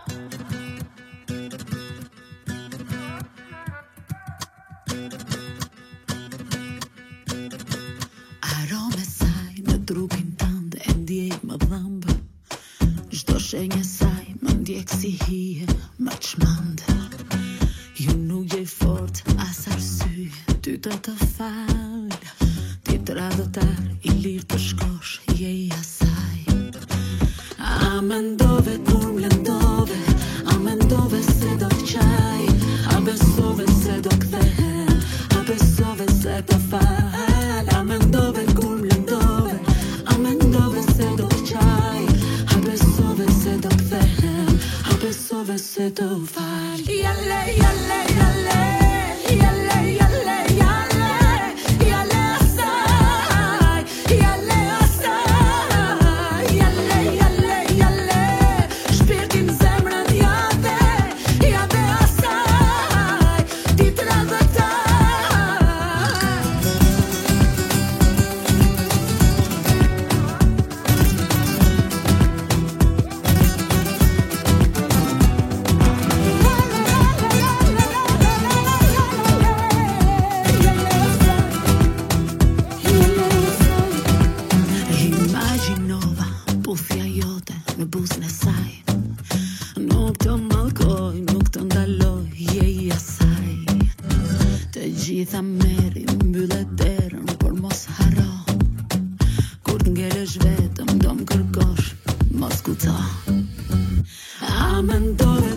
Arome saj në trupin tënd e ndjej më dhëmb. Çdo shenjë saj më ndjek si hije, më çmend. Ju nuk je fort as arsye, ty të fal. Ti tradhtar i lirë të shkosh, je i asaj. A mendove kur mlendove, a mendove se do qaj, a besove se do kthehem, a besove se do fal. A mendove kur mlendove, a mendove se do qaj, a besove se do kthehem, a besove se do fal. Jale, jale, jale, jale, jale, jale, jale asaj, jale asaj, jale, jale, jale, shpirtin zemrën jave, jave asaj, ti tradhtar. Imagjinova puthja jote në buzën e saj. Nuk të mallkoj, nuk të ndaloj, je i asaj. Të gjitha merri, mbyllë derën, por mos harro. Kur të ngelesh vetëm, do më kërkosh, mos kuco. A mendove